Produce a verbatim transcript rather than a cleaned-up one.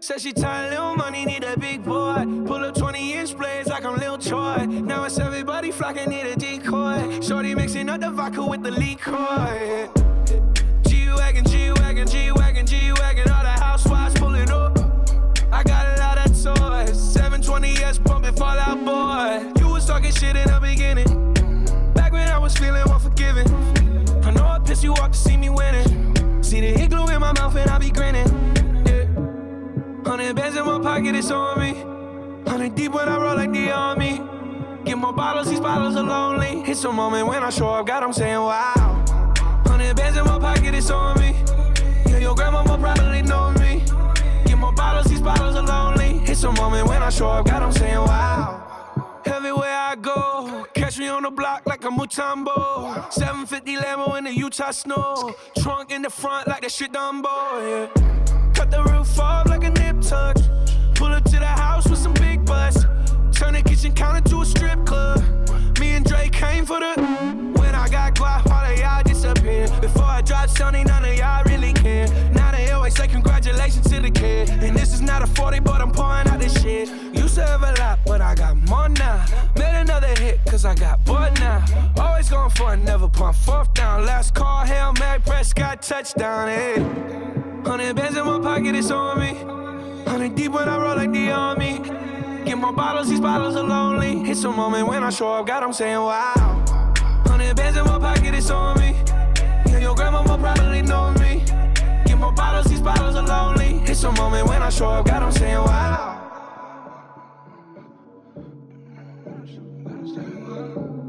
Said she tired, little money, need a big boy. Pull up twenty inch blades like I'm Lil Troy. Now it's everybody flocking, need a decoy. Shorty mixing up the vodka with the liquor. G-Wagon, G-Wagon, G-Wagon, G-Wagon. All the housewives pulling up. I got a lot of toys. seven twenty S pumping Fall Out Boy. You was talking shit in the beginning. Back when I was feeling unforgiving. I know I pissed you off to see me winning. See the igloo in my mouth and I be grinning. Hundred bands in my pocket, it's on me. Hundred deep when I roll like the army. Get more bottles, these bottles are lonely. It's a moment when I show up, God, I'm saying wow. Hundred bands in my pocket, it's on me. Yeah, your grandma will probably know me. Get more bottles, these bottles are lonely. It's a moment when I show up, God, I'm saying wow. Everywhere I go, catch me on the block like a Mutombo. seven fifty Lambo in the Utah snow. Trunk in the front like that shit Dumbo, yeah. Cut the roof off like a nip tuck. Pull up to the house with some big butts. Turn the kitchen counter to a strip club. Me and Drake came for the. When I got guap, all of y'all disappear. Before I drop Sony, none of y'all really care. Now they always say congratulations to the kid. And this is not a forty, but I'm pouring out this shit. Used to have a lot, but I got more now. Made another hit, cause I got bored now. Always going for it, never pump fourth down. Last call, Hail Mary, Prescott, touchdown, hey. Hundred bands in my pocket, it's on me. Hundred deep when I roll like the army. Get more bottles, these bottles are lonely. It's a moment when I show up, God, I'm saying wow. Hundred bands in my pocket, it's on me. Yeah, your grandma will probably know me. Get more bottles, these bottles are lonely. It's a moment when I show up, God, I'm saying wow.